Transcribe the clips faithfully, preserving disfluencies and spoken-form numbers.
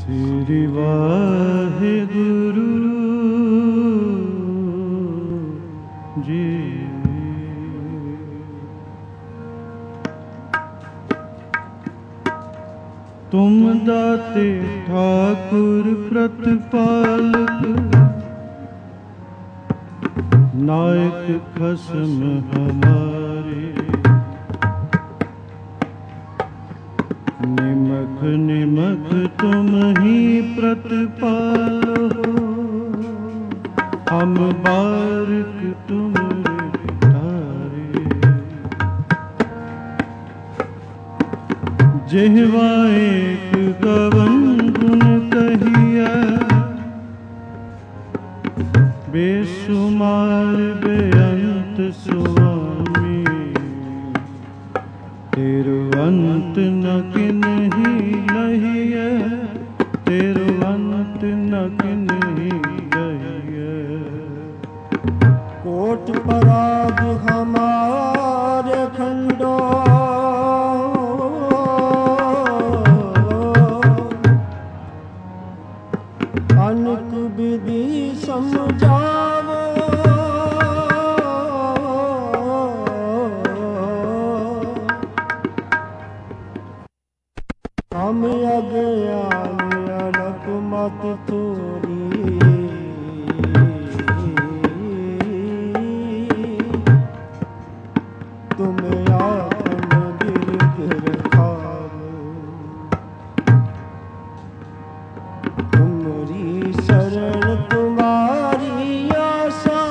ਸ੍ਰੀ ਵਾਹਿਗੁਰੂ ਜੀ। ਤੁਮ ਦਾਤੇ ਠਾਕੁਰ ਪ੍ਰਤਪਾਲਕ, ਨਾਇਕ ਖਸਮ ਹਮਾਰੇ। निमख निमख तुम ही प्रतिपालो, हम बारक तुमरे तारे। जिह्वा एक कवन गुण कहिया, बेसुमार बेअंत स्वामी। तिरुवंत न किन्ही लहिए, तिरुवंत न किन्ही लहिए। कोट पराग हमारे खंडो, अनक विधि समझावो। हम अज्ञान अलख मत थोरी, तुम आत्म गिर खाओ। तुमरी शरण तुम्हारी आशा,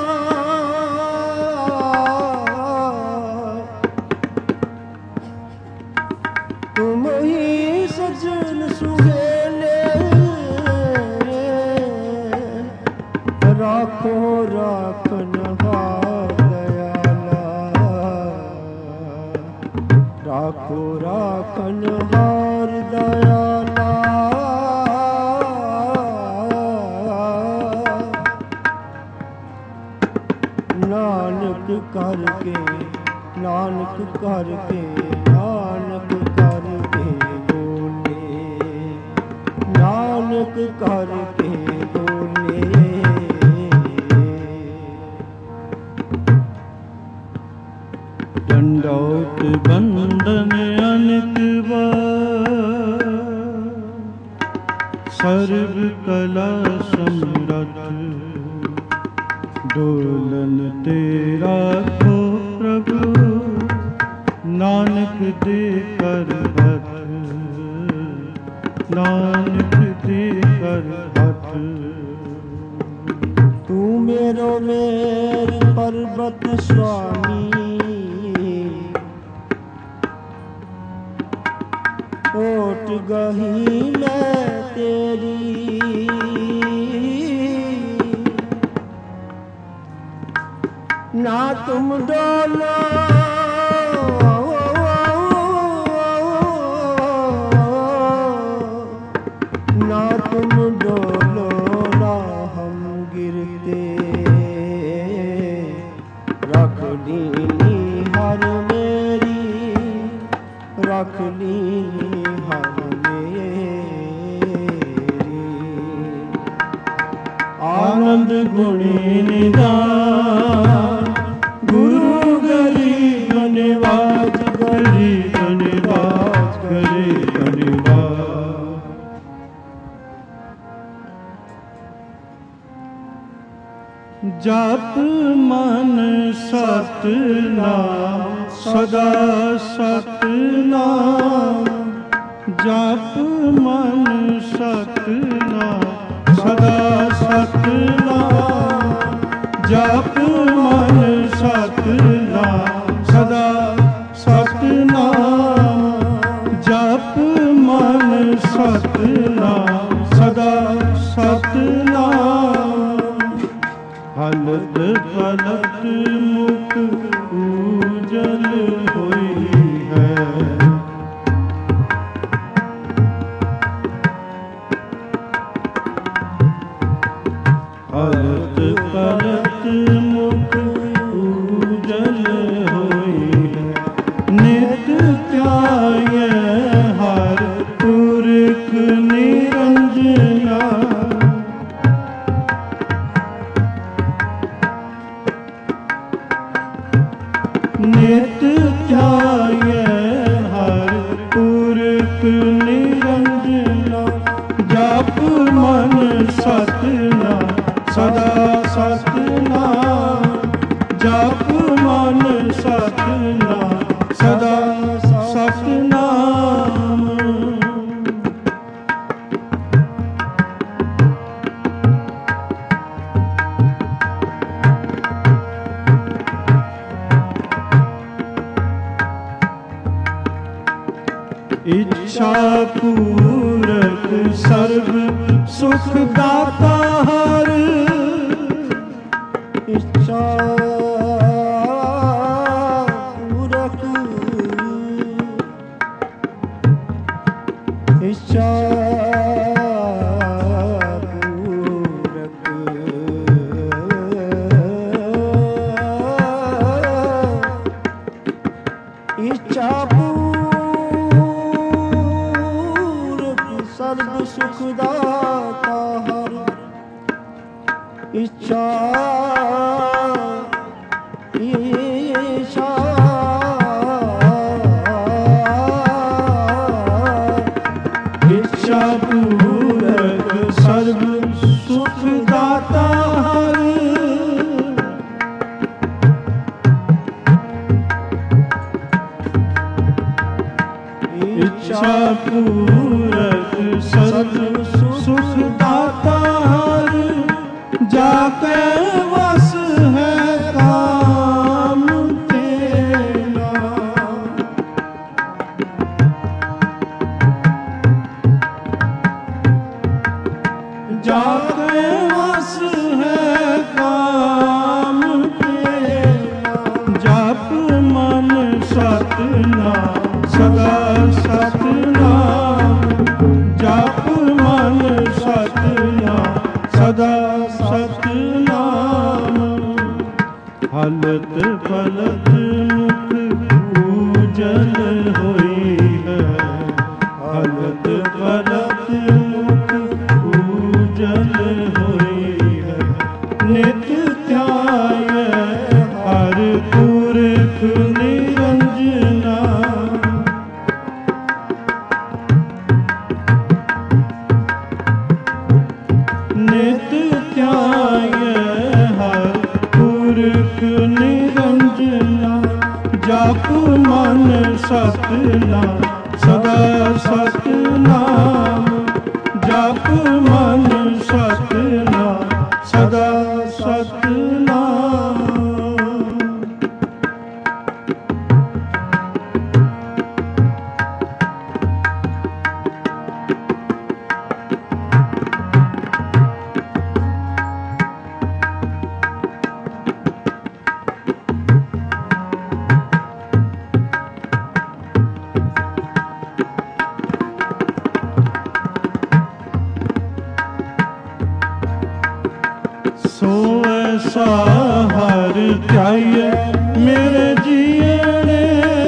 तुम ही सजन सुहेले। राखो राखन हार दयाला, राखो राखन हार दयाला। नानक करके नानक करके नानक करके बोले, नानक करके बोले। दंडौत बंदन अनेक बार, सर्व कला समरथ। डोलन तेरा को प्रभु, नानक दे कर हथ, नानक दे कर हथ। तू मेरो मेर पर्वत स्वामी, ओट गही मैं तेरी। ना तुम डोलो ना तुम डोलो, ना हम गिरते। रख ली हर मेरी, रख ली हर मेरी। आनंद गुणी निधान, गुरु गरीब निवाज, गरीब निवाज, गरीब निवाज। जप मन सतनाम, सदा सतनाम। जप मन सतनाम, सदा सतनाम। जप मन सतनाम, सदा सतनाम। जप मन सतनाम, सदा सतनाम। हलत पलट मुख उजल होई है, हलत पलट मुख उजल होई है। नित त्याय हर पुरख निरंजन, ਸਤਨਾਮ ਸਦਾ ਸਤਨਾਮ ਜਪ ਮਨ ਸਤਨਾਮ ਸਦਾ ਸਤਨਾਮ। ਇੱਛਾ ਪੂਰਕ ਸਰਬ ਸੁਖ ਦਾਤਾ ਹਰ ਇੱਛਾ ਪੂਰਕ ਇੱਛਾ ਪੂਰਕ ਇੱਛਾ ਸਰਬ ਸੁਖ ਦਾਤਾ ਹਰ ਇੱਛਾ ਇੱਛਾ ਇੱਛਾ ਪੂਰਕ ਸਰਬ ਸੁਖ ਦਾਤਾ ਹਰ ਇੱਛਾ ਪੂਰਕ ਸਰਬ ਸੁਖ ਦਾਤਾ ਹਰ ਜਾ ਕੇ ਵਸ ਹੈ ਕਾਮ ਤੇਰਾ ਜਾ ਕੇ ਵਸ ਹੈ ਕਾਮ ਤੇਰਾ ਜਪ ਮਨ ਸਤਨਾਮ ਸਦਾ ਸਤਨਾਮ ਜਪ ਮਨ ਸਤਨਾਮ ਸਦਾ ਸਤਨਾਮ। ਹਲਤ ਪਲਤ ਮੁਖ ਊਜਲ ਹੋਈ ਹੈ ਹਲਤ ਪਲਤ ਮੁਖ ਊਜਲ ਹੋਈ ਹੈ ਨਿਤ ਧਿਆਇ ਹਰ ਪੁਰਖ ਨਿਰੰਜਨਾ ਨਿਤ ਧਿਆਇ ਹਰ ਪੁਰਖ ਨਿਰੰਜਨਾ ਜਪ ਮਨ ਸਤਨਾਮ ਸਦਾ ਸਤਨਾਮ ਜਪ ਮਨ ਸਤਨਾਮ ਸਦਾ ਸਤਨਾਮ। ਸੋ ਐਸਾ ਹਰ ਧਿਆਈਐ ਮੇਰੇ ਜੀਣੇ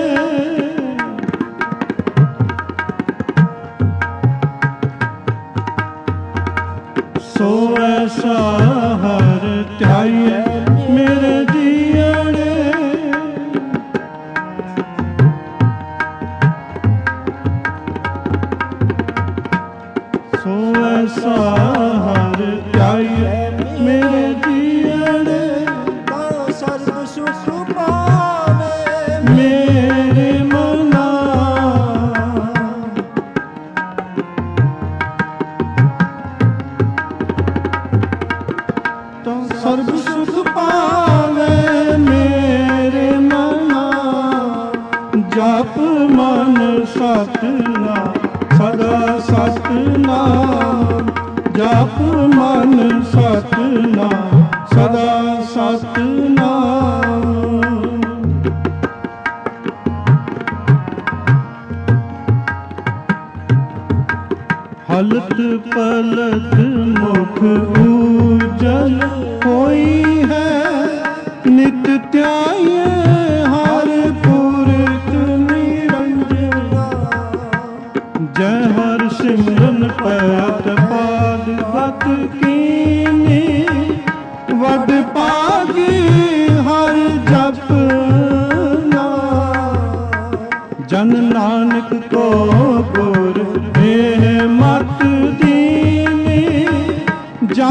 ਸੋ ਐਸਾ ਹਰ ਧਿਆਈਐ ਮੇਰੇ ਜੀਣੇ ਸੋ ਐਸਾ ਹਰ ਧਿਆਈਐ ਮੇਰੇ ਜੀਣੇ ਤਾਂ ਸਰਬ ਸੁਖ ਪਾਵੇ ਮੇਰੇ ਮਨਾ ਤਾਂ ਸਰਬ ਸੁਖ ਪਾਵੇ ਮੇਰੇ ਮਨਾ ਜਪ ਮਨ ਸਤਨਾਮ ਸਦਾ ਸਤਨਾਮ ਜਪ ਮਨ ਸਤਨਾਮ ਸਦਾ ਸਤਨਾਮ। ਹਲਤ ਪਲਤ ਮੁਖ ਊਜਲ ਹੋਈ ਹੈ ਨਿਤ ਧਿਆਇ ਹਰ ਪੁਰਖ ਨਿਰੰਜਨਾ ਜੈ ਹਰ ਸਿਮਰਨ ਪੈਤ ਪਾਦ ਬਤ ਕੀਨੀ ਵਡ ਪਾਗੀ ਹਰ ਜਪਨਾ ਜਨ ਨਾਨਕ ਕੋ ਗੁਰ ਇਹ ਮਤ ਦੀਨੀ ਜਾ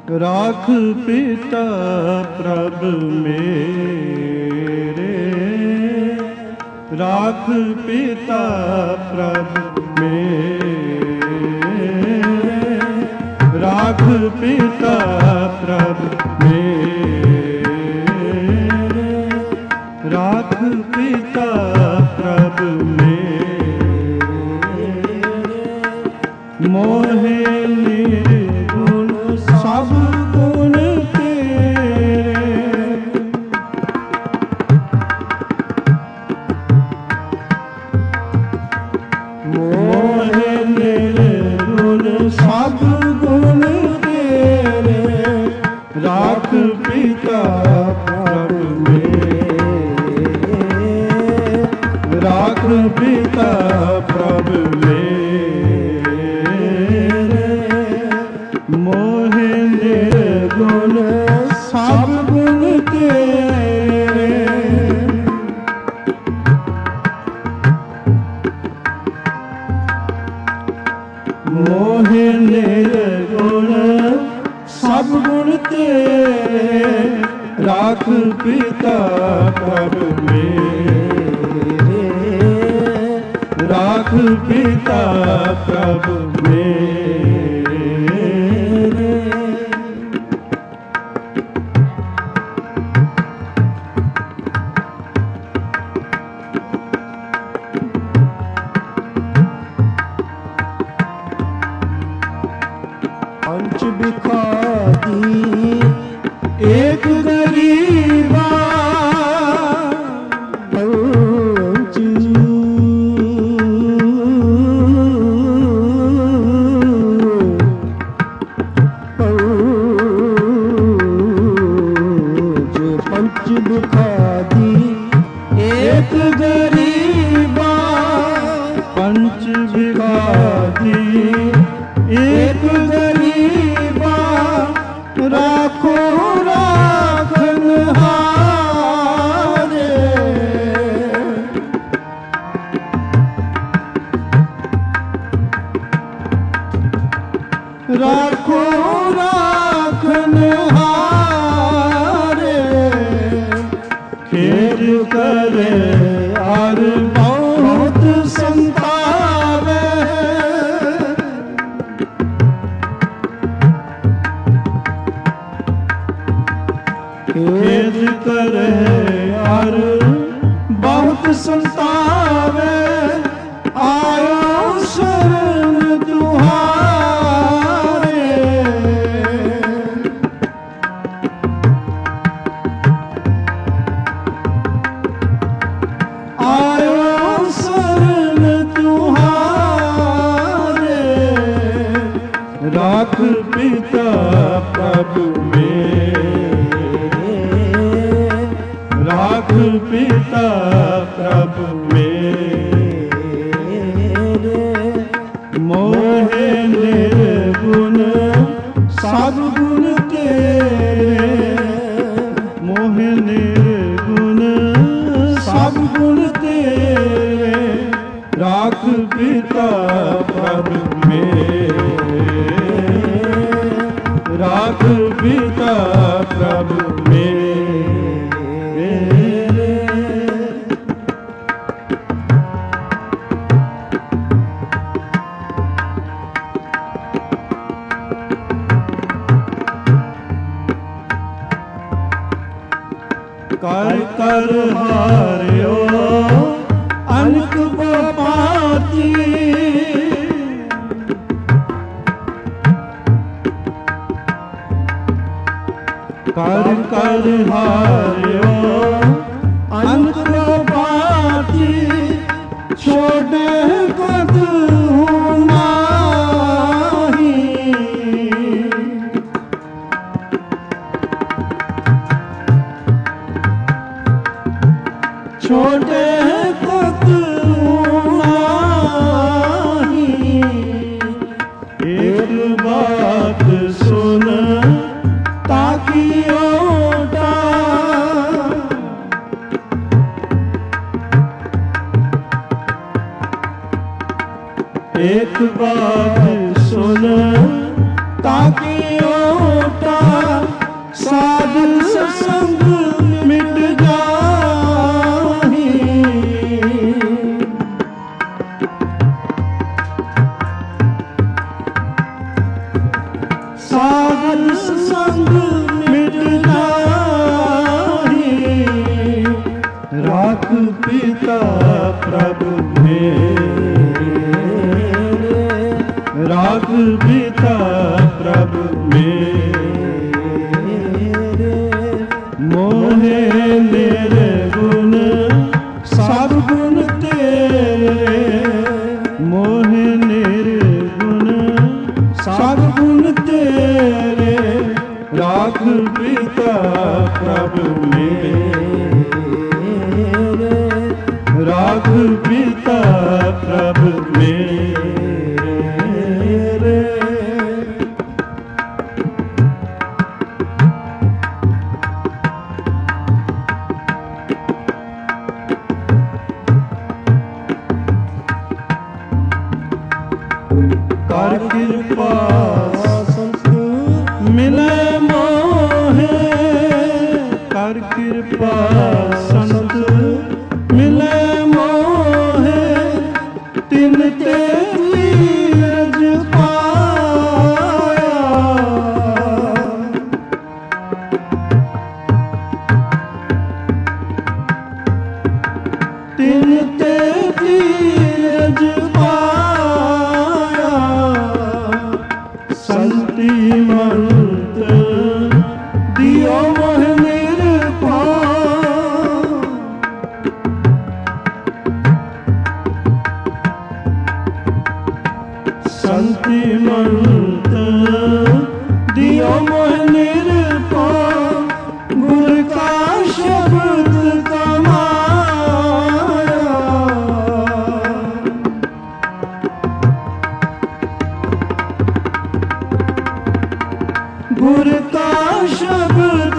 राख पिता प्रभ मेरे, राख पिता प्रभ मेरे, राख पिता प्रभ मेरे, राख पिता प्रभ मेरे, मोहे निर्गुण सब गुण तेरे, मोहे निर्गुण सब गुण तेरे, राख पिता प्रभ मेरे, राख पिता प्रभ मेरे, मोहे निर्गुण सब गुण तेरे, मोहे निर्गुण सब गुण तेरे, राख पिता प्रभ मेरे, राख पिता प्रभ मेरे, पंच बिखादी एक गरीबा, पंच पंच बिखादी एक गरीबा, पंच बिखादी एक गरीबा, राखो राखन हारे, राखो राखन हारे, खेद करे और बहुत संतावे, खेद करे और बहुत संतावे, आयो शरण तुम्हारे, आयो शरण तुम्हारे, राख पिता प्रभ मेरे, राख पिता प्रभ मेरे, मोहे निर्गुण सब गुण तेरे, मोहे निर्गुण सब गुण तेरे, राख पिता प्रभ मेरे, राख पिता प्रभ मेरे, कर कर हारियो अनक बपाती, कर कर हारियो अनक बपाती, छोड़े कद नाही, छोड़े कद नाही, एक बात सुन ताकि ओटा, एक बात सुन ताकि ओटा, पिता प्रभु मेरे, राख पिता प्रभु मेरे, मोहे निर्गुण सब गुण तेरे, मोहे निर्गुण सब गुण तेरे, राख पिता प्रभु मेरे, राख पिता प्रभु मेरे। कर कृपा संत मिले मोहे, कर कृपा संत मिले मोहे, तिन ते नीरज पाया, तिन ते नीरज पाया, संति मंत दियो मोह निरपान, संति मंत दियो मोह निरपान, गुर का शब्द कमाया, गुर का शब्द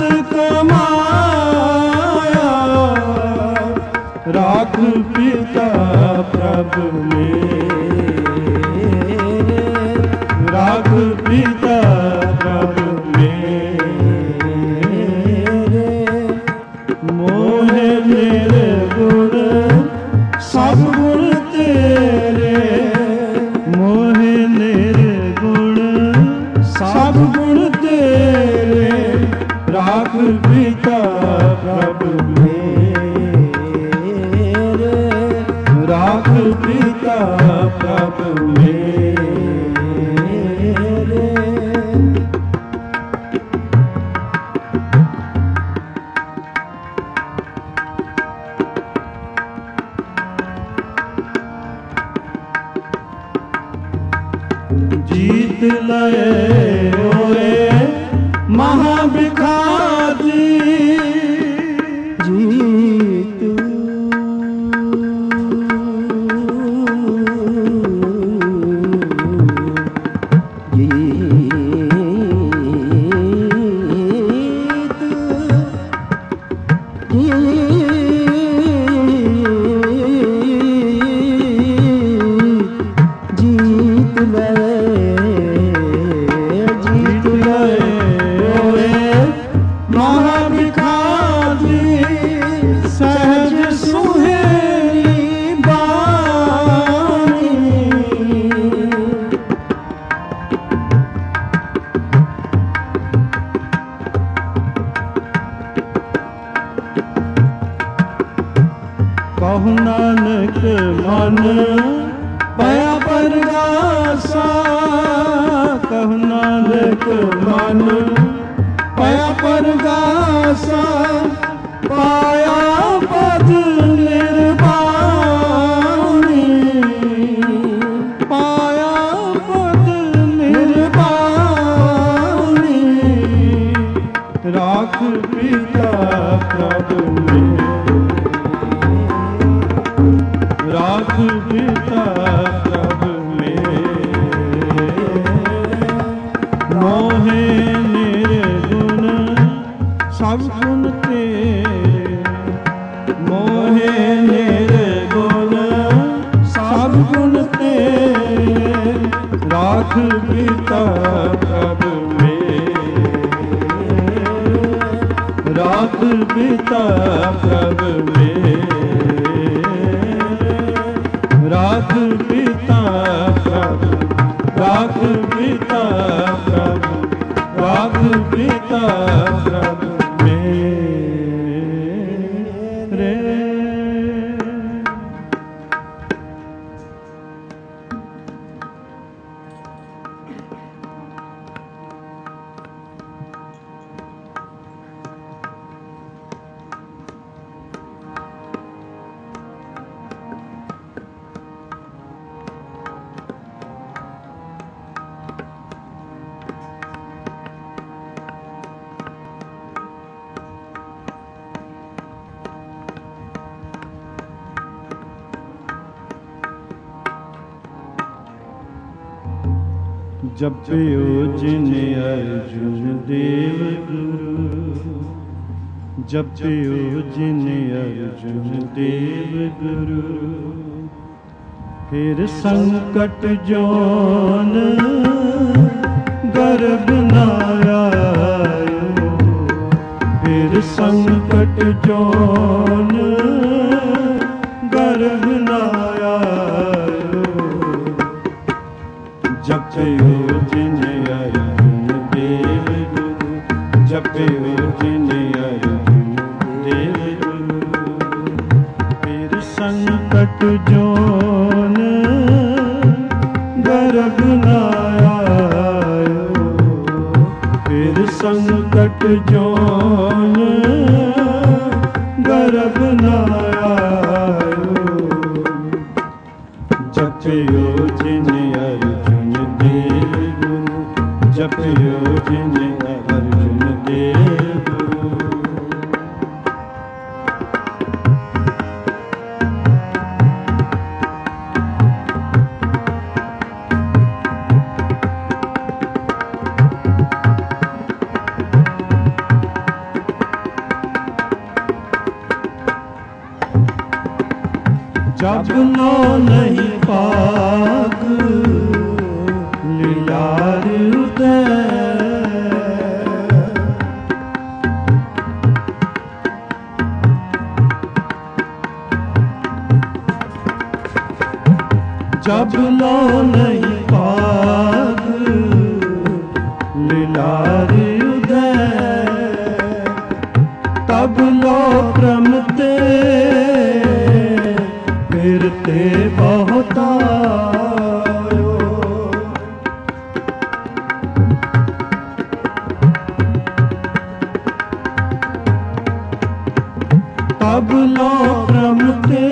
कमाया, राख पिता प्रभु मेरे, राख पिता प्रभु मेरे, मोहे मेरे गुण सब गुण तेरे, मोहे मेरे गुण सब गुण तेरे, राख पिता प्रभु मेरे, राख पिता प्रभु मेरे। जीत लए ओरे महाभिखारी, जीत जीत लए, जीत लए ओरे महाभिखारी, सहज सुहेरी बानी, कहु नानक मन पया परगासा, कहु नानक मन पया परगासा, पाया पद निर्वाणी, पाया पद निर्वाणी, राख पिता प्रभु मेरे, राख पिता प्रभु मेरे, मोहे निर्गुण सब गुण तेरे, मोहे निर्गुण सब गुण तेरे, राख पिता प्रभु मेरे, राख पिता प्रभु मेरे, राख पिता प्रभु, राख पिता प्रभु, राख पिता प्रभु मेरे। जपियो जिन अर्जुन देव गुरु, जपियो जिन अर्जुन देव गुरु। फिर संकट जोन गर्भ न आयो, फिर संकट जोन गर्भ न आयो। जपियो जिन अर्जुन देव गुरु, जपियो जिन अर्जुन देव गुरु। फिर संकट जोन गर्भ न आयो, फिर संकट जोन गर्भ न आयो। जपियो जिन अर्जुन देव गुरु, जपियो जिन अर्जुन देव गुरु। जब लो नहीं पाग लीलार उदय, जब लो नहीं पाग लीलार उदय, तब लो क्रमते फिरते बहुत आयो। तब लो रमते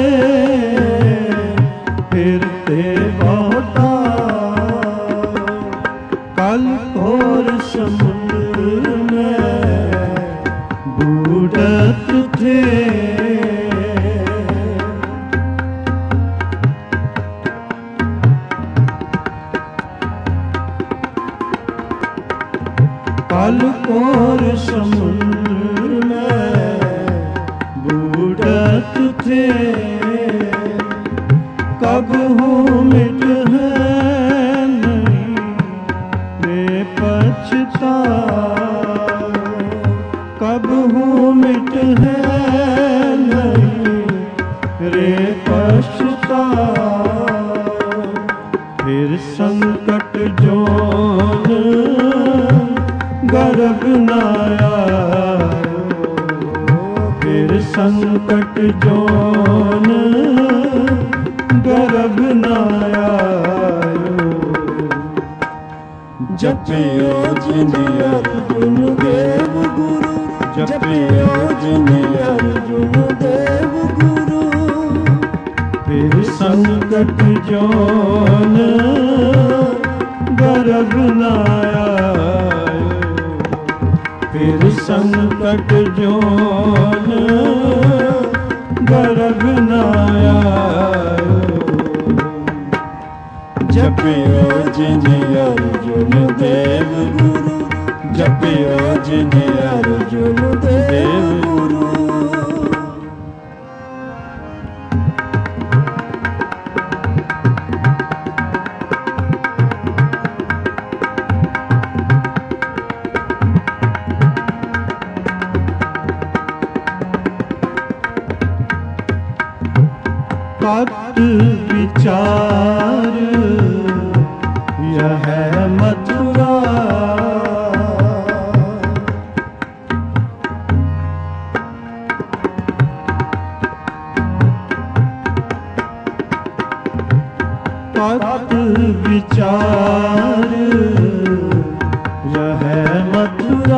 फिरते बहुत आयो। कल घोर समुद्र में बूढ़त थे, कल घोर समुद्र में बूढ़त थे। कब हूँ मिट है नहीं वे पछताओ, कब हूँ मिट है नहीं रे पछताओ। फिर संकट जोन गर्भ न आयो, फिर संकट जोन गर्भ न आयो। जपियो जिन अर्जुन देव गुरु, जपियो जिन अर्जुन देव गुरु। फिर संकट जोन गर्भ न आयो, फिर संकट जोन गर्भ न आयो। जपियो जिन अर्जुन देव गुरु, जपियो जिन अर्जुन देव गुरु। तत् विचार यह मथुरा, तत् विचार यह मथुरा।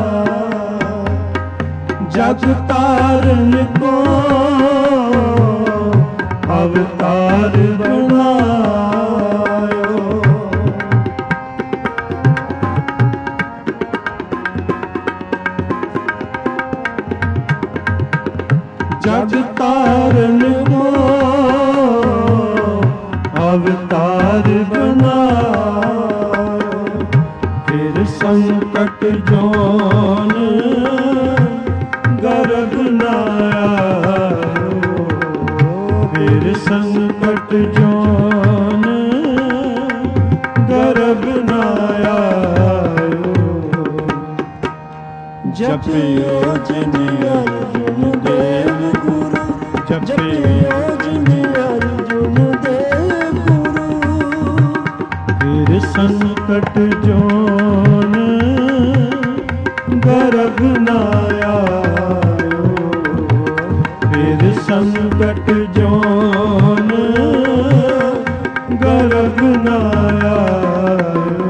जग तारन को अवतार बनायो, जग तारन को अवतार बनायो। न आयो, फिर संकट जोन गर्भ न आयो। जपियो जिन अर्जुन देव गुरु, जपियो जिन अर्जुन देव गुरु, फिर संकट जोन गर्भ न आयो, फिर संकट जोन गर्भ न आयो।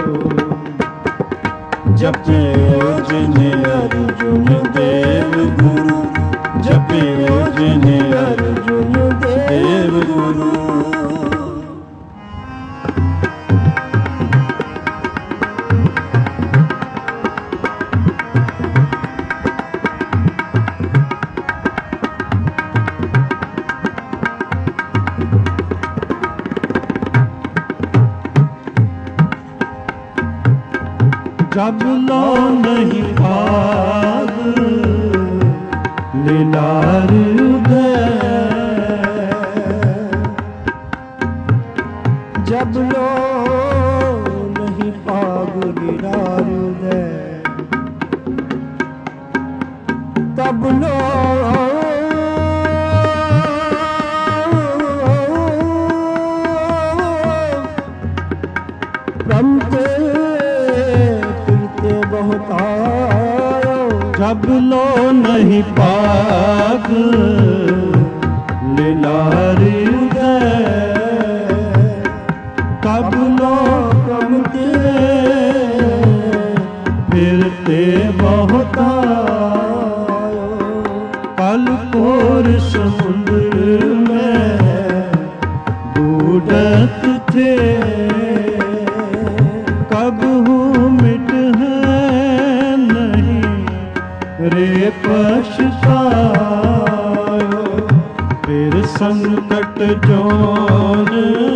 जपियो जिन अर्जुन देव गुरु, जपियो जिन अर्जुन देव गुरु। जब लो नहीं भाग लीलार उदय, जब लो नहीं भाग लीलार उदय, तब लो रमते बहुत आयो। जब लो नहीं पाग लीलार उदय, तब लो रमते फिरते बहुत आयो। कल कोर समुद्र में बूढ़त थे, कब हूँ मिट रे पछतायो, फिर संकट जोन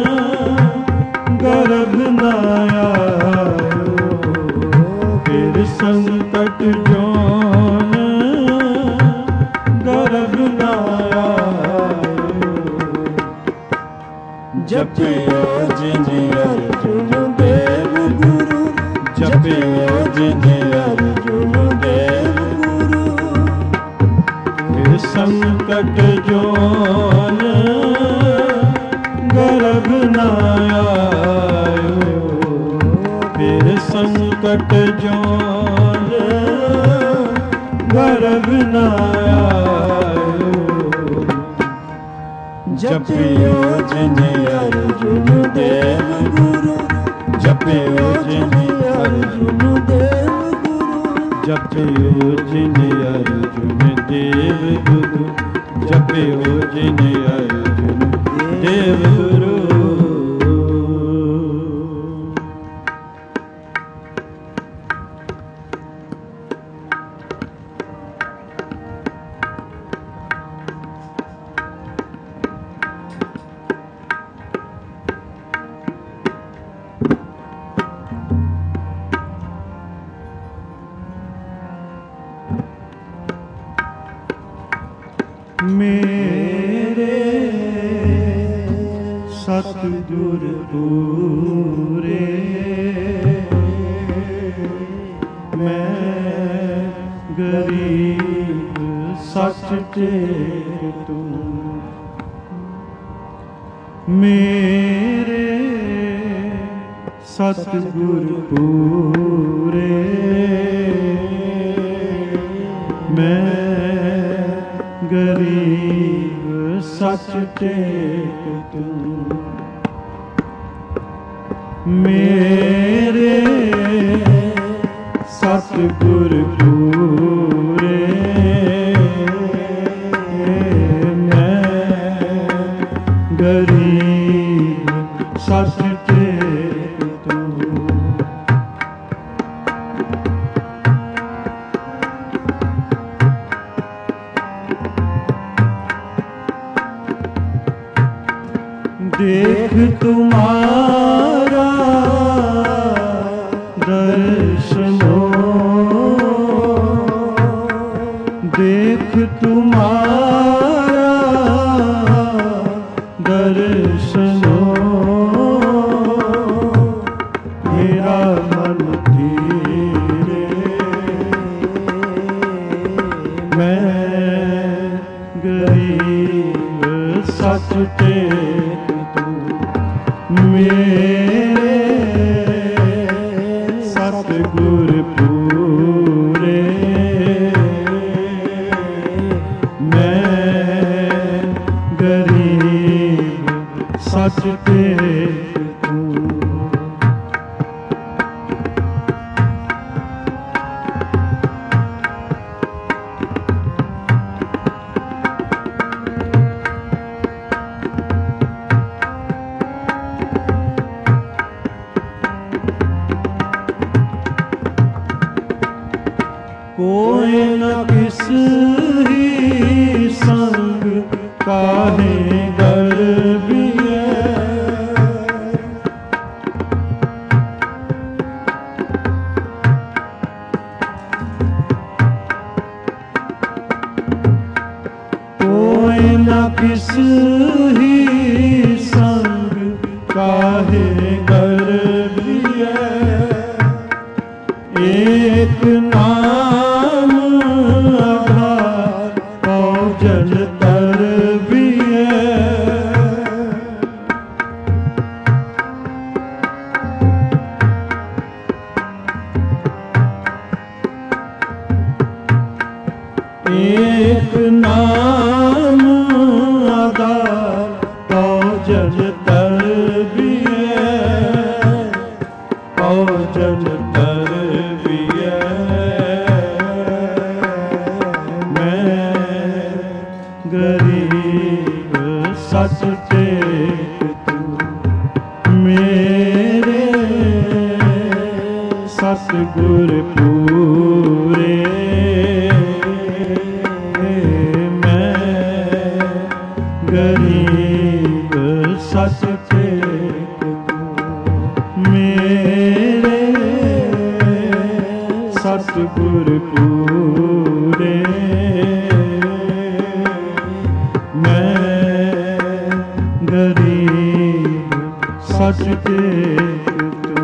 गर्भ न आयो, फिर संकट जोन गर्भ न आयो। जपियो जिन अर्जुन देव गुरु, जपियो जिन अर्जुन देव गुरु, फिर संकट जोन गर्भ न आयो, फिर संकट जोन गर्भ न आयो। जपियो जिन अर्जुन देव गुरु, जपियो जिन अर्जुन देव गुरु, जपियो जिन अर्जुन देव गुरु, जपियो जिन अर्जुन देव गुरु। मेरे सतगुर पूरे, मैं गरीब सच तेतू, मेरे सतगुर पूरे, मैं गरीब सच टेक तू। मेरे सतगुर पूरे, मैं गरीब सच टेक तू। देख तुम्हारा दर्शनो, देख तुम्हारा दर्शनो मेरा मन धीरे, मैं गरीब सच टेक तू मेरे सतगुर पूरे, मैं गरीब सच टेक तू। कोई न किस ही संग काहे गर्विए, कोई न किस ही संग काहे गर्विए, एक नाम आधार भोजन तर भी है, एक नाम आधार भोजन तर भी है, भोजन तर भी गरीब सच टेक तू मेरे सतगुर पूरे, मैं गरीब सच टेक तू मेरे सतगुर पूरे, गरीब सच टेक तू।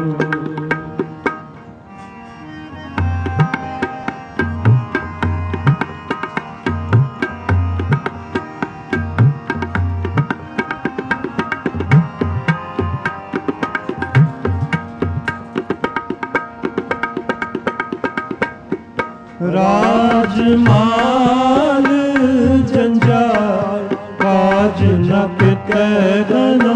राजमाल जंजाल काज न पितै गनो,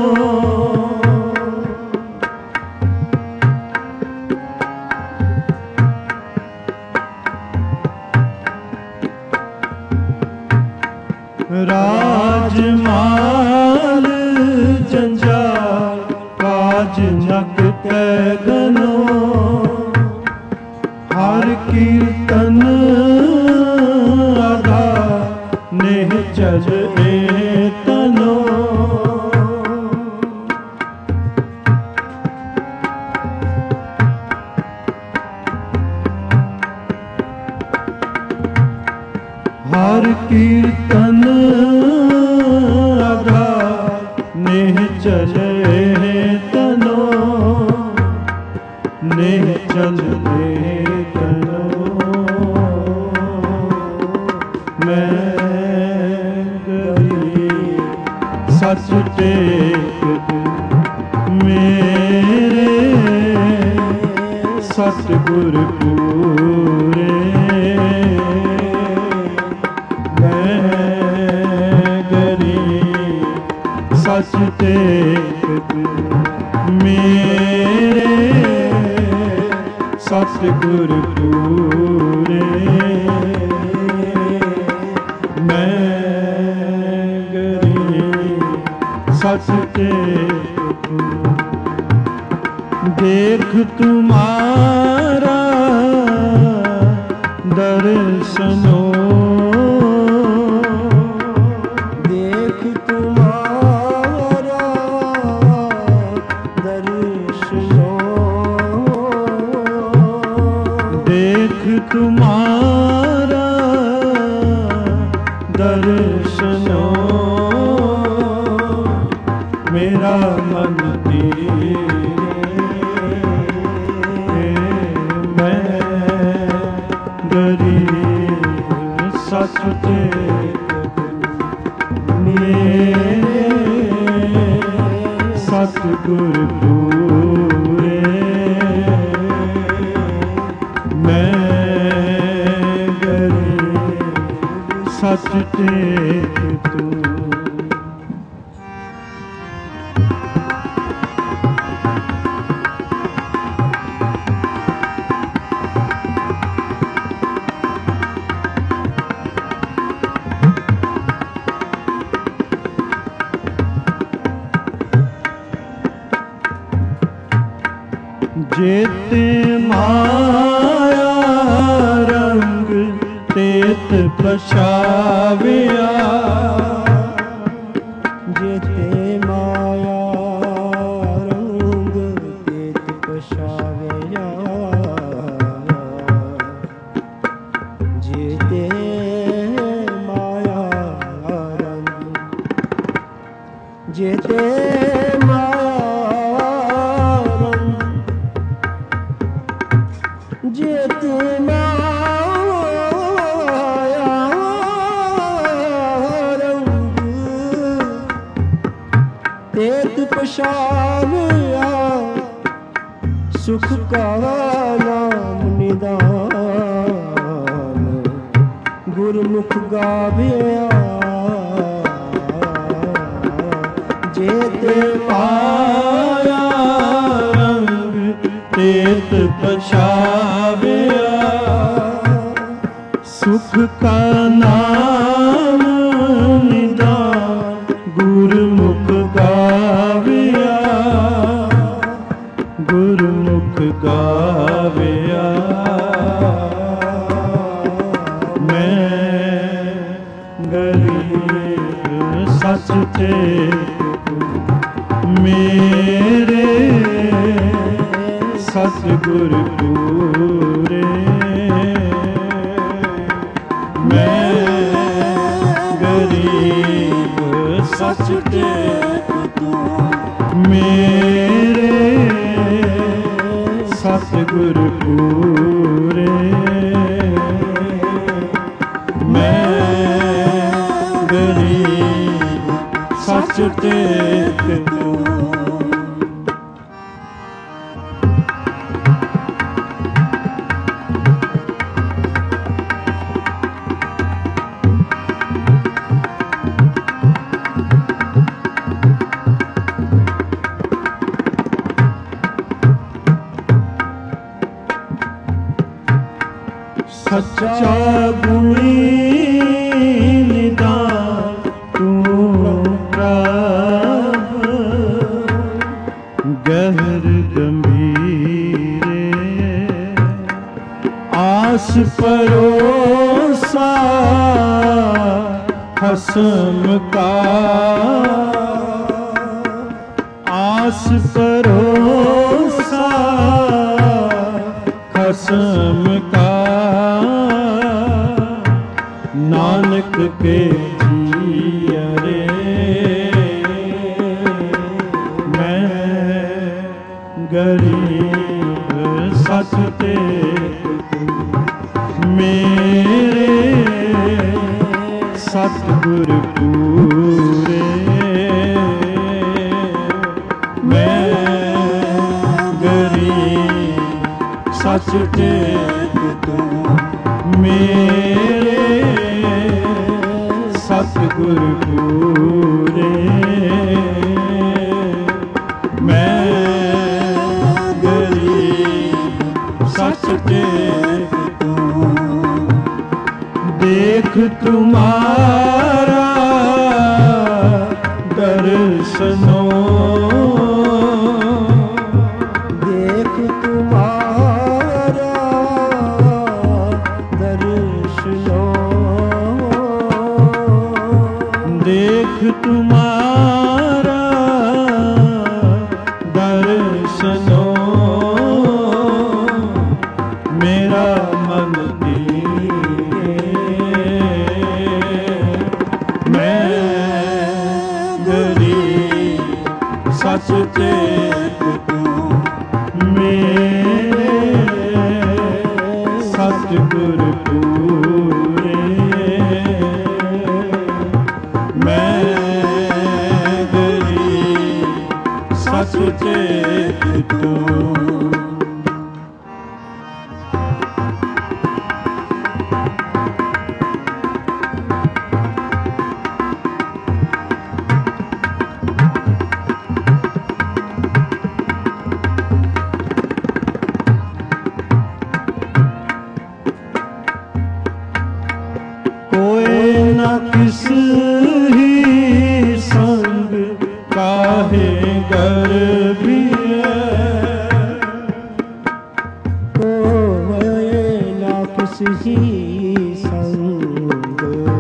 राजमाल जंजाल काज न पितै गनो, हर कीर्तन आधार नेह चल ए तनो, हर कीर्तन आधार नेह चल ए तनो, नेह चल ए तनो, मैं गरीब सच टेक तू मेरे सतगुर पूरे, मैं गरीब सच टेक तू मेरे सतगुर पूरे, मैं गरीब सच टेक तू। देख तुम्हारा दर्शनो, देख तुम्हारा दर्शनो, देख तुम्हारा ਦਰਸ਼ਨੋ ਮੇਰਾ ਮਨ ਤੇਰੇ ਮੈਂ ਗਰੀਬ ਸੱਚ ਤੇ ਮੇਰੇ ਸਤਿਗੁਰ ਪੂਰੇ ਮੈਂ ਗਰੀਬ ਸੱਚ ਟੇਕ ਤੂੰ। ਜੇਤੇ ਮਾਇਆ ਰੰਗ ਤੇਤ ਪਛਾਵਿਆ ਜੇਤੇ ਮਾਇਆ ਰੰਗ ਤੇਤ ਪਛਾਵਿਆ ਜੇਤੇ ਮਾਇਆ ਰੰਗ ਜੇਤੇ ਜੇਤੇ ਮਾਇਆ ਰੰਗ ਤੇਤ ਪਛਾਵਿਆ ਸੁਖ ਕਾ ਨਾਮ ਨਿਦਾਨ ਗੁਰਮੁਖ ਗਾਵਿਆ ਜੇਤੇ ਮਾਇਆ ਰੰਗ ਤੇਤ ਪਛਾਵਿਆ ਸੁਖ ਕਾ ਨਾਮ ਨਿਦਾਨ ਗੁਰਮੁਖ ਗਾਵਿਆ ਗੁਰਮੁਖ ਗਾਵਿਆ ਮੈਂ ਗਰੀਬ ਸੱਚ ਤੇ ਮੇਰੇ ਸਤਿਗੁਰ ਪੂਰੇ ਮੈਂ ਗਰੀਬ ਸੱਚ ਟੇਕ ਤੂੰ ਮੇਰੇ ਸਤਿਗੁਰ ਪੂਰੇ ਮੈਂ ਗਰੀਬ ਸੱਚ ਟੇਕ ਤੂੰ। ਸੱਚਾ ਗੁਣੀ ਨਿਦਾਨ ਤੂੰ ਪ੍ਰਭ ਗਹਿਰ ਗੰਭੀਰੇ ਆਸ ਪਰੋਸਾ ਹਸਮ ਕਾ ਆਸ ਪਰੋਸਾ ਖਸਮ ਕਾ ਨਾਨਕ ਕੇ ਜੀਅਰੇ ਮੈਂ ਗਰੀਬ ਸੱਚ ਤੇ ਮੇਰੇ ਸਤਿਗੁਰ ਪੂਰੇ ਮੈਂ ਗਰੀਬ ਸੱਚ ਟੇਕ ਤੂੰ ਮੇਰੇ ਸਤਿਗੁਰ ਪੂਰੇ ਮੈਂ ਗਰੀਬ ਸੱਚ ਟੇਕ ਤੂੰ। ਦੇਖ ਤੁਮਾਰਾ ਦਰਸ਼ਨੋ ਦੇਖ ਤੁਮਾਰਾ ਦਰਸ਼ਨੋ ਦੇਖ ਤੁਮਾਰਾ ਦਰਸ਼ਨੋ ਮੇਰਾ ਮਨ ਤੇਰੇ ਸਚ ਚੇਤ ਤੂੰ ਮੇਰੇ ਸਤਿਗੁਰ ਪੂਰੇ ਮੈਂ ਗਰੀਬ ਸਚ ਚੇਤ ਤੂੰ किस ही संग काहे गर्भिए कोई ना किस ही संग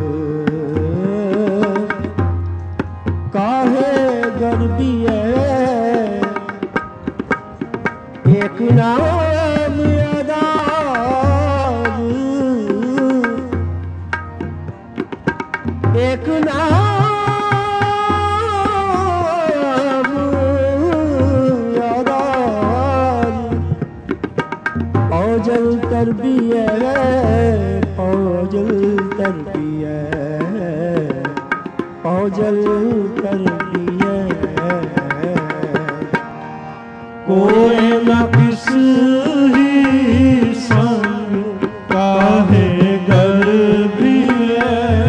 काहे गर्भिए एक नाम आधार एक नाम आधार औजल तरबिए औजल तरबिए औजल तरबिए कोई न किस ही संग काहे गर्भिए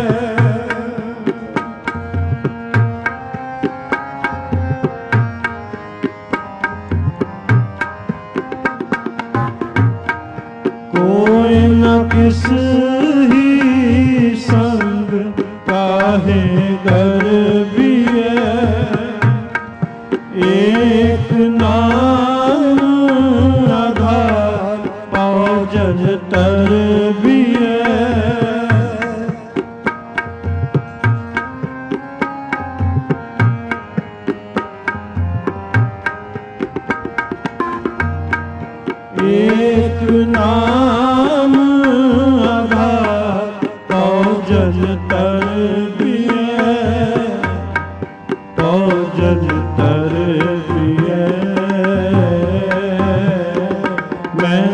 कोई न किस ही संग काहे गर्भिए एक नाम आधार औजल तरबिए एक नाम आधार औजल तरबिए औजल तरबिए मैं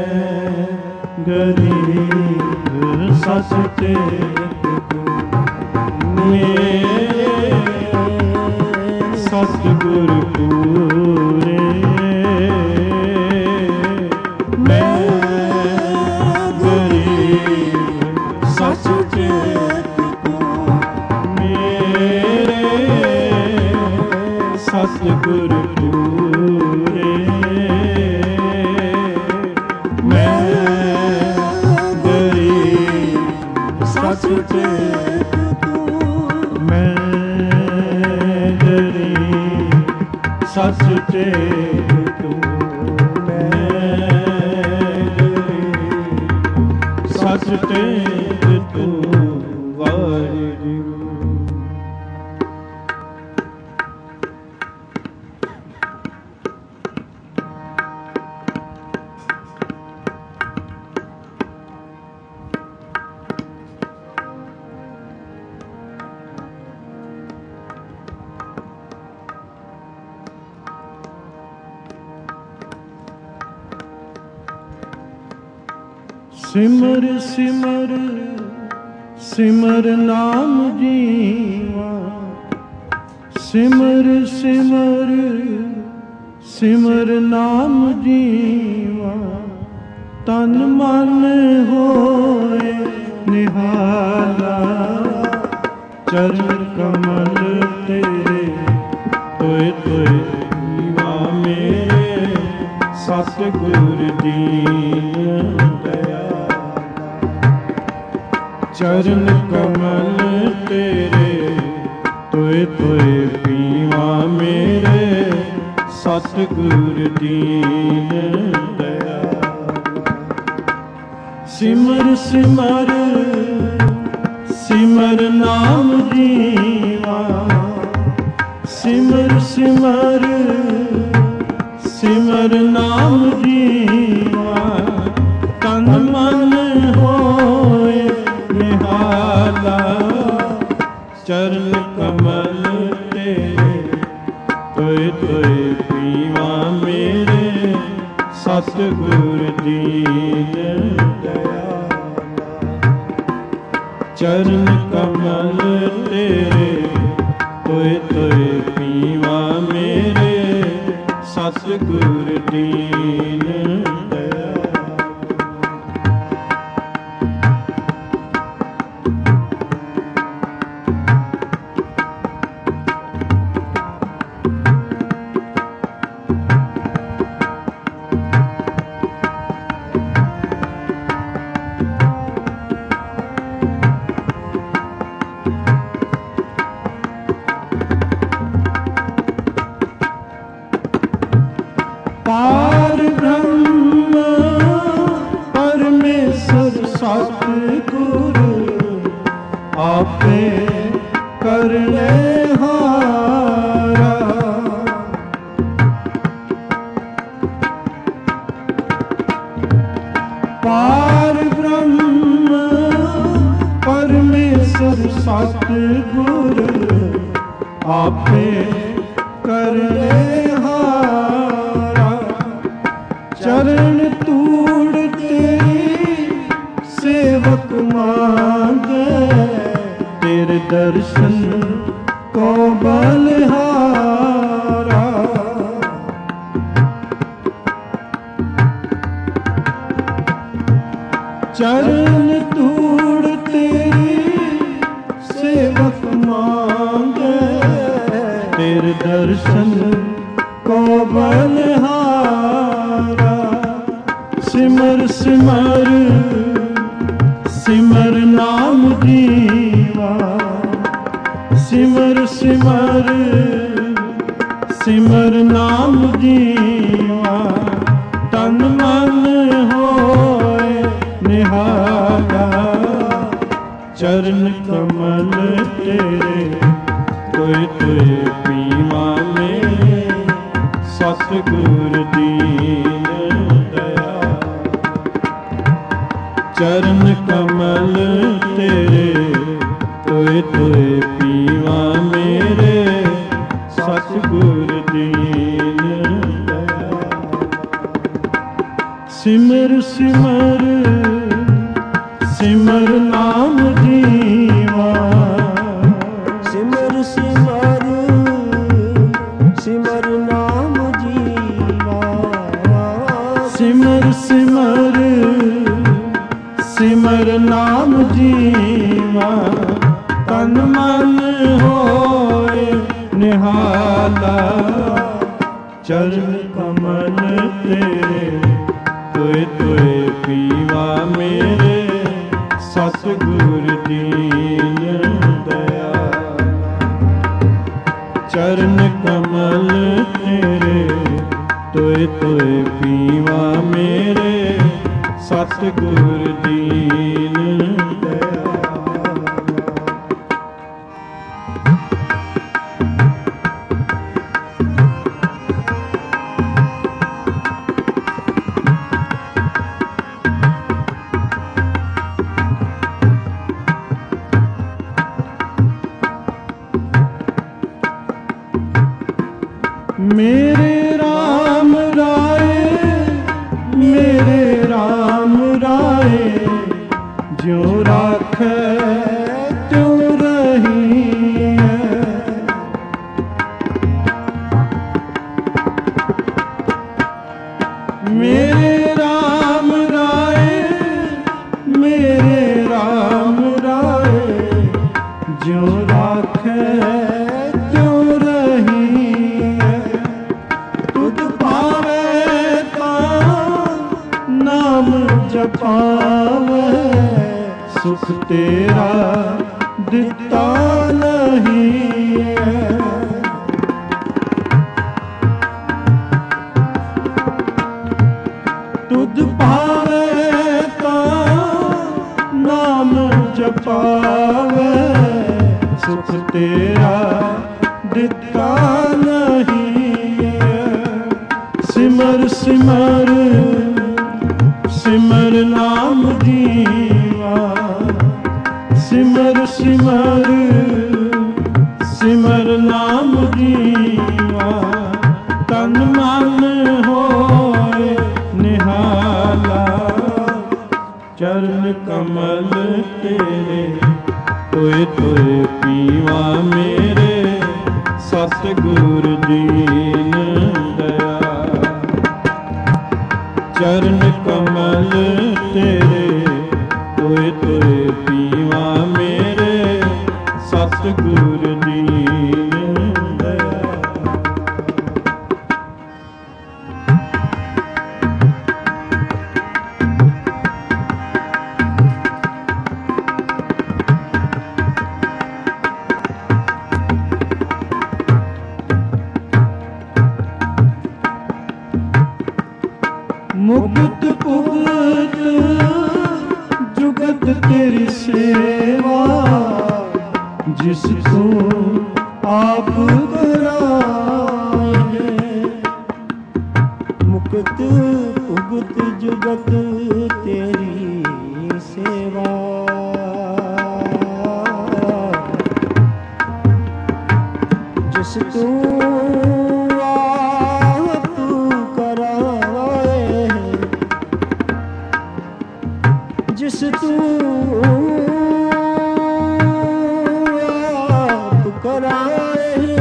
गरीब सच चेत मेरे सतगुर पूरे सतगुर पूरे मैं गरीब सच चेत मैं गरीब सच चेत मैं गरीब सच चेत वाहिगुरू। सिमर सिमर सिमर नाम जीवा सिमर सिमर सिमर नाम जीवा तन मन होए निहाला चरण कमल तेरे तोए तोए जीवा मेरे सतगुर दीन दया चरण कमल तेरे तोए तोए पीवा मेरे सतगुर दीन दया सिमर सिमर सिमर नाम जीवा सिमर सिमर सिमर नाम जीवा तन मन होए निहाला चरण कमल तेरे तोए ਤੋਏ ਤੋਏ ਪੀਵਾ ਮੇਰੇ ਸਤਿਗੁਰ ਦੀਨ ਦਇਆਲਾ। ਚਰਨ ਕਮਲ ਤੇਰੇ ਤੋਏ ਤੋਏ ਪੀਵਾ ਮੇਰੇ ਸਤਿਗੁਰ ਦੀਨ ਦਇਆਲਾ। ਪਾਰ ਬ੍ਰਹਮ ਪਰਮੇਸ਼ਰ ਸਤਿਗੁਰ ਆਪੇ ਕਰਨੇ ਹਾਰਾ। ਪਾਰ ਬ੍ਰਹਮ ਪਰਮੇਸ਼ਰ ਸਤਿਗੁਰ ਆਪੇ ਕਰਨੇ ਹਾਰਾ। ਚਰਨ ਤੂੜ ਤੇਰੀ ਸੇਵਕ ਮਾਂਗੇ ਤੇਰੇ ਦਰਸ਼ਨ ਕੋ ਬਲਿਹਾਰਾ। ਚਰਨ ਤੂੜ ਤੇਰੀ ਸੇਵਕ ਮਾਂਗੇ ਤੇਰੇ ਦਰਸ਼ਨ ਕੋ ਬਲਿਹਾਰਾ। ਸਿਮਰ ਸਿਮਰ ਸਿਮਰ ਨਾਮ ਜੀਵਾ। ਸਿਮਰ ਸਿਮਰ ਸਿਮਰ ਨਾਮ ਜੀਵਾ। ਤਨ ਮਨ ਹੋਏ ਨਿਹਾਲਾ। ਚਰਨ ਕਮਲ ਤੇਰੇ ਤੋਏ ਤੋਏ ਪੀਵਾ ਮੇਰੇ ਸਤਿਗੁਰ ਦੀਨ ਦਇਆਲਾ। ਚਰਨ ਕਮਲ ਤੇਰੇ ਤੋਏ ਤੋਏ ਪੀਵਾ ਮੇਰੇ ਸਤਿਗੁਰ ਦੀਨ ਦਇਆਲਾ। ਸਿਮਰ ਸਿਮਰ ਸਿਮਰ ਨਾਮ ਜੀਵਾ। ਸਿਮਰ ਸਿਮਰ ਸਿਮਰ ਨਾਮ ਜੀਵਾ। ਸਿਮਰ ਸਿਮਰ ਸਿਮਰ ਨਾਮ ਜੀਵਾ। ਤਨ ਮਨ ਹੋਏ ਨਿਹਾਲਾ। ਚਰਨ ਕਮਲ ਤੇਰੇ ਤੋਏ ਤੋਏ ਪੀਵਾ ਮੇਰੇ ਸਤਿਗੁਰ ਦੀਨ ਦਇਆਲਾ। ਚਰਨ ਕਮਲ ਤੇਰੇ ਤੋਏ ਤੋਏ ਪੀਵਾ ਮੇਰੇ ਸਤਿਗੁਰ ਦੀਨ ਦਇਆਲਾ। ਮੇਰੇ ਰਾਮ ਰਾਏ ਮੇਰੇ ਰਾਮ ਰਾਏ ਜਿਉ ਰਾਖੈ ਤਿਉ ਰਹੀਐ। ਮੇਰੇ ਰਾਮ ਰਾਏ ਮੇਰੇ ਰਾਮ ਰਾਏ ਜਿਉ ਰਾਖੈ ਤਿਉ ਰਹੀਐ। ਤੁਧ ਪਾਵੇ ਤਾਂ ਨਾਮ ਜਪਾਵੇ ਸੁਖ ਤੇਰਾ ਦਿੱਤਾ ਨਹੀਂ ਹੈ। ਤੁਧ ਪਾਵੇ ਤਾਂ ਨਾਮ ਜਪਾਵੇ ਸੁਖ ਤੇਰਾ ਦਿੱਤਾ ਨਹੀਂ ਹੈ। ਸਿਮਰ ਸਿਮਰ ਸਿਮਰ ਨਾਮ ਜੀਵਾ। ਸਿਮਰ ਸਿਮਰ ਸਿਮਰ ਨਾਮ ਜੀਵਾ। ਪੀਵਾ ਮੇਰੇ ਸਤਿਗੁਰ ਦੀਨ ਦਇਆ। ਚਰਨ ਕਮਲ ਤੇਰੇ ਤੋਏ ਤੋਏ ਪੀਵਾ ਮੇਰੇ ਸਤਿਗੁਰ ਦੀਨ ਦਇਆ। ਮੁਕਤ ਪੁਗਤ ਜੁਗਤ ਤੇਰੀ ਸੇਵਾ, ਜਿਸ ਤੂੰ ਆਪ ਕਰਾਏ। ਮੁਕਤ ਪੁਗਤ ਜੁਗਤ ਤੇਰੀ ਸੇਵਾ, ਜਿਸ ਤੂੰ ਜਿਸ ਤੂੰ ਆਪ ਕਰਾਏ,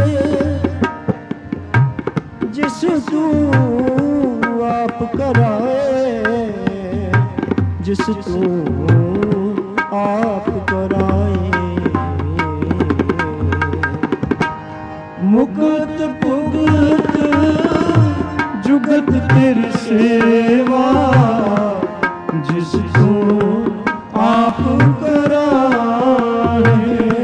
ਜਿਸ ਤੂੰ ਆਪ ਕਰਾਏ, ਜਿਸ ਤੂੰ ਆਪ ਕਰਾਏ। ਮੁਕਤ ਪੁਗਤ ਜੁਗਤ ਤੇਰੀ ਸੇਵਾ, ਜਿਸ ਤੂੰ ਆਪ ਕਰਾਏ।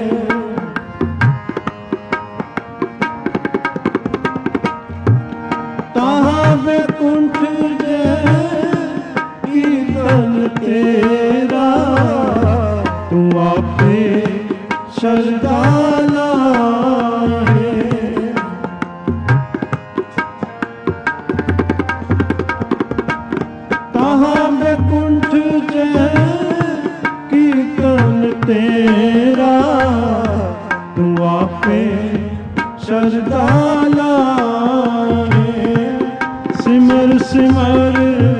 ਤਾਹਾਂ ਬੈਕੁੰਠ ਜੈ ਕੀਰਤਨ ਤੇਰਾ, ਤੂੰ ਆਪੇ ਸ਼ਰਧਾ ਲਾਏ। ਤਾਹਾਂ ਬੈਕੁੰਠ ਜੈ ਕੀਰਤਨ ਤੇਰਾ, ਤੂੰ ਆਪੇ ਸ਼ਰਧਾ ਲਾਏ। ਸਿਮਰ ਸਿਮਰ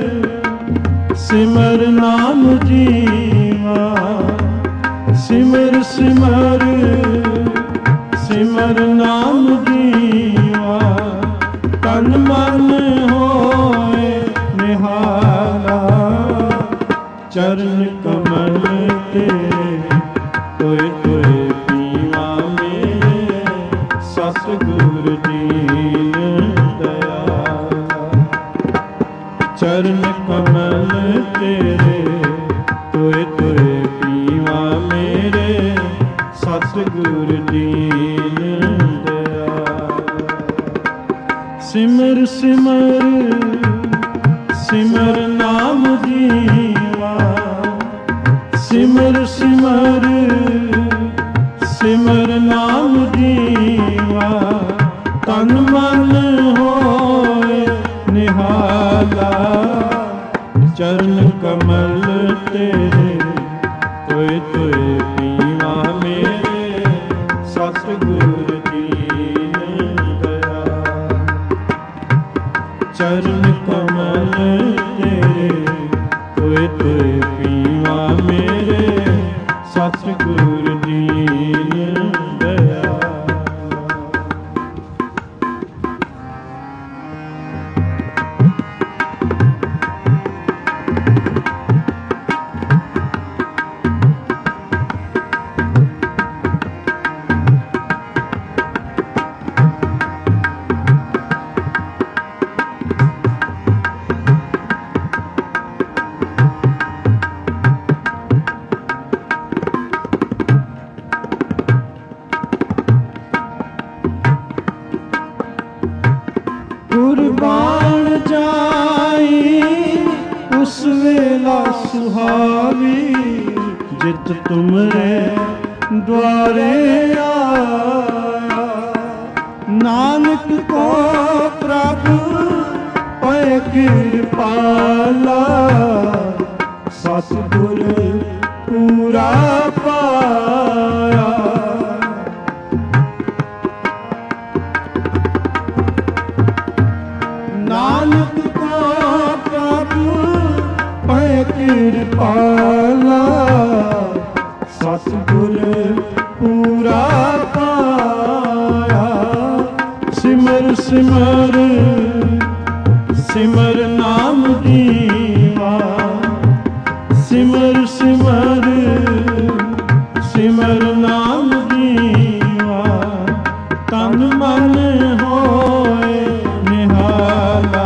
ਸਿਮਰ ਨਾਮ ਜੀਵਾ, ਸਿਮਰ ਸਿਮਰ ਸਿਮਰ ਨਾਮ ਜੀਵਾ। ਤਨ ਮਨ ਹੋਏ ਨਿਹਾਲਾ, ਚਰਨ ਕਮਲ ਤੇਰੇ ਤੋਏ ਤੋਏ ਪੀਵਾ ਮੇਰੇ ਸਤਿਗੁਰ ਦੀਨ ਦਇਆ। ਚਰਨ ਕਮਲ ਤੇਰੇ ਤੋਏ ਤੋਏ ਪੀਵਾ ਮੇਰੇ ਸਤਿਗੁਰ ਦੀਨ ਦਇਆ। ਸਿਮਰ ਸਿਮਰ ਸਿਮਰ ਨਾਮ ਜੀਵਾ, ਸਿਮਰ ਸਿਮਰ ਸਿਮਰ ਨਾਮ ਜੀਵਾ। ਤਨ ਮਨ ਹੋਏ ਨਿਹਾਲਾ, ਚਰਨ ਕਮਲ ਤੇਰੇ ਤੋਏ ਤੋਏ ਪੀਵਾ ਮੇਰੇ ਸਤਿਗੁਰ ਦੀਨ ਦਇਆ। ਚਰਨ ਕਮਲ ਤੇਰੇ ਤੋਏ ਤੋਏ ਪੀਵਾ ਮੇਰੇ ਸਤਿਗੁਰ ਦੀਨ ਦਇਆ। ਕੁਰਬਾਨ ਜਾਈ ਉਸ ਵੇਲਾ ਸੁਹਾਵੀ, ਜਿਤ ਤੁਮਰੇ ਦੁਆਰੇ ਆਇਆ। ਨਾਨਕ ਕੋ ਪ੍ਰਭ ਪਏ ਕਿਰਪਾਲਾ, ਸਤਿਗੁਰ ਪੂਰਾ ਪਾਇਆ। ਨਾਨਕ ਕੋ ਪ੍ਰਭ ਪਏ ਕਿਰਪਾਲਾ, ਸਤਿਗੁਰ ਪੂਰਾ ਸਿਮਰ ਸਿਮਰ ਨਾਮ ਦੀਵਾ, ਸਿਮਰ ਸਿਮਰ ਸਿਮਰ ਨਾਮ ਦੀਵਾ, ਤਨ ਮਨ ਹੋਏ ਨਿਹਾਲਾ।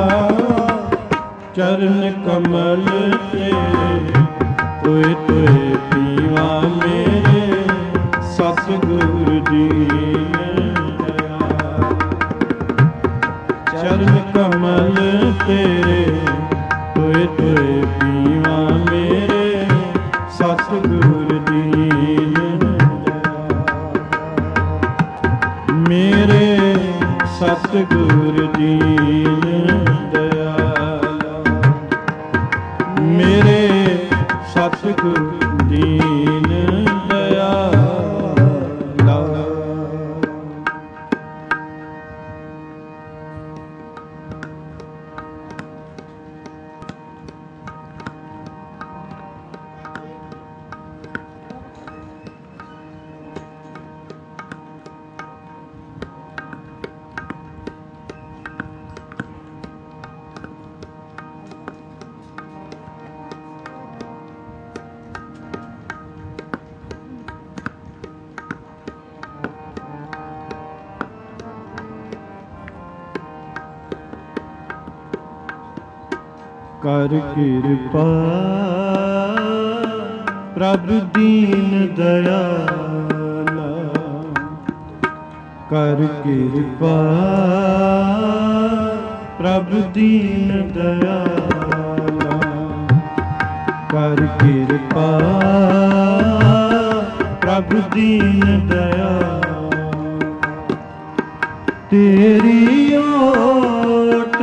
ਚਰਨ ਕਮਲ ਤੇਰੇ ਤੋਏ ਤੋਏ ਪੀਵਾ ਮੇਰੇ, ਸਤਿਗੁਰ ਦੀਨ ਦਇਆ। ਚਰਨ ਕਮਲ ਤੇਰੇ ਤੋਏ ਤੋਏ ਪੀਵਾ ਮੇਰੇ, ਸਤਿਗੁਰ ਦੀਨ ਦਇਆ। ਮੇਰੇ ਸਤਿਗੁਰ ਦੀਨ ਦਇਆਲਾ, ਮੇਰੇ ਸਤਿਗੁਰ ਦੀਨ ਦਇਆਲਾ। ਕਰ ਕਿਰਪਾ ਪ੍ਰਭ ਦੀਨ ਦਇਆਲਾ, ਕਰ ਕਿਰਪਾ ਪ੍ਰਭ ਦੀਨ ਦਇਆਲਾ, ਕਰ ਕਿਰਪਾ ਪ੍ਰਭ ਦੀਨ ਦਇਆਲਾ। ਤੇਰੀ ਓਟ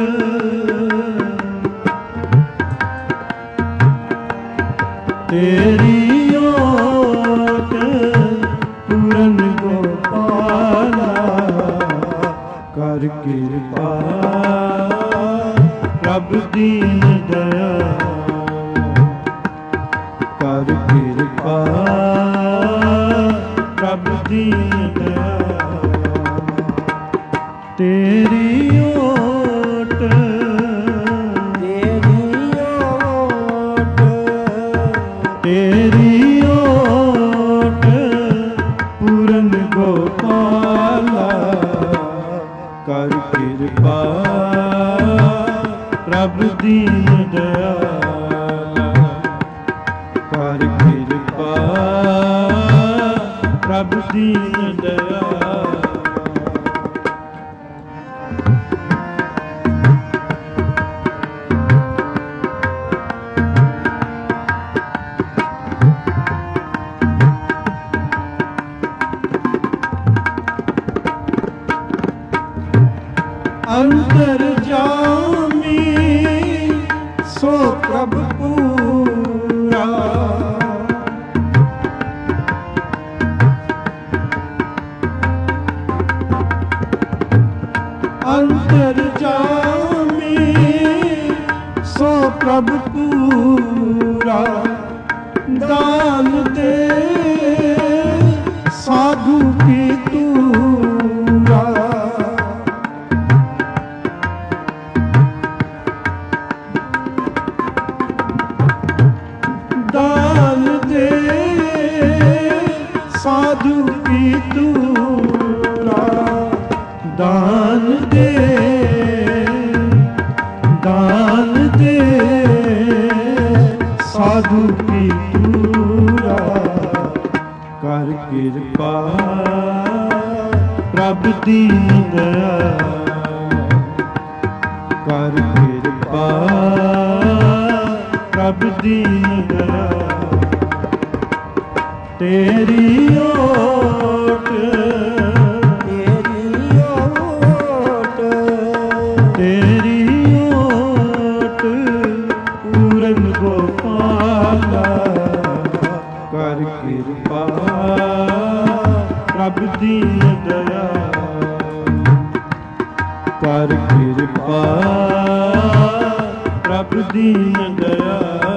ਤੇਰੀ ਓਟ ਪੂਰਨ ਗੋਪਾਲਾ, ਕਰ ਕਿਰਪਾ ਪ੍ਰਭ ਦੀਨ ਦਇਆਲਾ, ਕਰ ਕਿਰਪਾ ਪ੍ਰਭ ਦੀਨ ਦਇਆਲਾ। ਤੇਰੀ ਓਟ ਤੇਰੀ ਓਟ ਪੂਰਨ ਗੋਪਾਲਾ, ਕਰ ਕਿਰਪਾ ਪ੍ਰਭ ਦੀਨ ਦਇਆਲਾ, ਕਰ ਕਿਰਪਾ ਪ੍ਰਭ ਦੀਨ ਦਇਆਲਾ। ਅੰਤਰ ਜਾਮੀ ਸੋ ਪ੍ਰਭ ਪੂਰਾ, ਅੰਤਰ ਜਾਮੀ ਸੋ ਪ੍ਰਭ ਪੂਰਾ। ਦਾਨ ਦੇ ਸਾਧੂ ਕੀ ਤੂਰਾ, ਦਾਨ ਦੇ ਸਾਧੂ ਕੀ ਤੂਰਾ, ਦਾਨ ਦੇ ਦਾਨ ਦੇ ਸਾਧੂ ਕੀ ਤੂਰਾ। ਕਰ ਕਿਰਪਾ ਪ੍ਰਭ ਦੀਨ ਦਇਆਲਾ, ਕਰ ਕਿਰਪਾ ਪ੍ਰਭ ਦੀਨ ਦਇਆਲਾ। ਤੇਰੀ ਓਟ ਤੇਰੀ ਓਟ ਤੇਰੀ ਓਟ ਪੂਰਨ ਗੋਪਾਲਾ, ਕਰ ਕਿਰਪਾ ਪ੍ਰਭ ਦੀਨ ਦਇਆਲਾ, ਕਰ ਕਿਰਪਾ ਪ੍ਰਭ ਦੀਨ ਦਇਆਲਾ।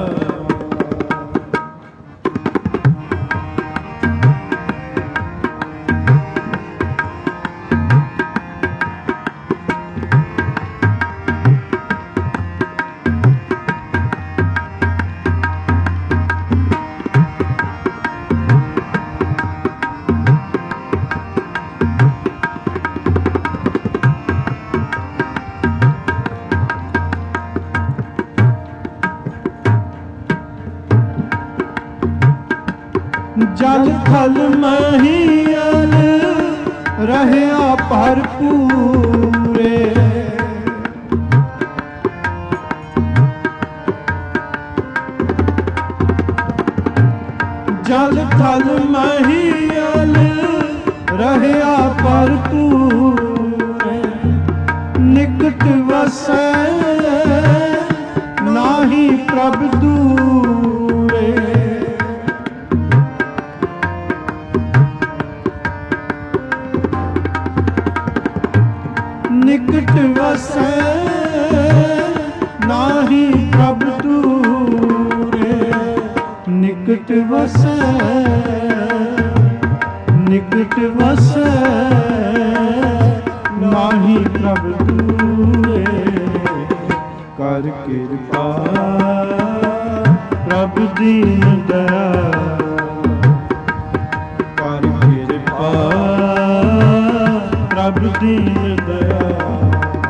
ਥਲ ਮਹੀਲ ਰਹਿਆ ਭਰਪੂਰੇ। ਜਲ ਥਲ ਮਹੀਲ ਰਹਿਆ ਭਰਪੂਰੇ। ਨਿਕਟ ਵਸੈ ਨਾਹੀ ਪ੍ਰਭ ਦੂਰੇ। ਨਿਕਟ ਵਸੈ ਨਾਹੀ ਪ੍ਰਭ ਦੂਰੇ। ਨਿਕਟ ਵਸੈ ਨਿਕਟ ਵਸੈ ਨਾਹੀ ਪ੍ਰਭ ਦੂਰੇ। ਕਰ ਕਿਰਪਾ ਪ੍ਰਭ ਦੀਨ ਦਇਆਲ। ਕਰ ਕਿਰਪਾ ਪ੍ਰਭ ਦੀਨ ਦਇਆਲ।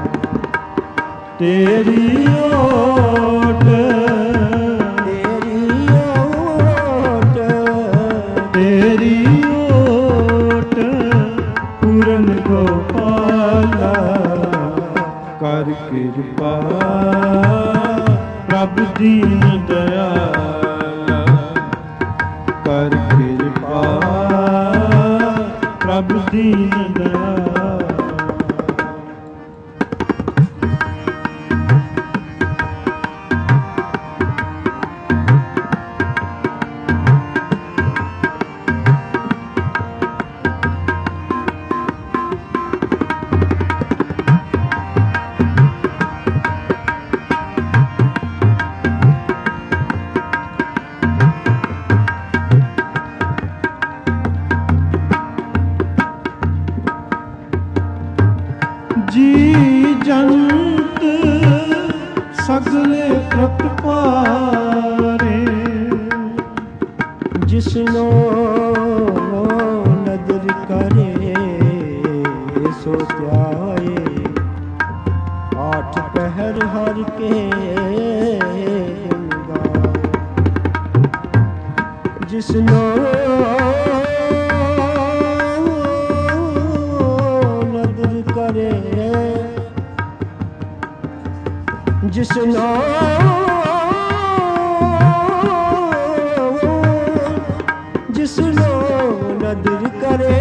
ਤੇਰੀ ਓਟ ਤੇਰੀ ਓਟ ਤੇਰੀ ਓਟ ਪੂਰਨ ਗੋਪਾਲਾ। ਕਰ ਕਿਰਪਾ ਪ੍ਰਭ ਦੀਨ ਦਇਆਲ। ਕਰ ਕਿਰਪਾ ਪ੍ਰਭ ਦੀਨ ਦਇਆਲ। ਜੀ ਜੰਤ ਸਗਲੇ ਪ੍ਰਤਪਾਰੇ। ਜਿਸਨੋ ਨਦਰ ਕਰੇ ਸੋ ਧਿਆਏ। ਆਠ ਪਹਿਰ ਹਰ ਕੇ ਗੁਣ ਗਾਏ। ਜਿਸਨੋ ਨਦਰ ਕਰੇ ਜਿਸਨੋ ਜਿਸਨੋ ਨਦਰ ਕਰੇ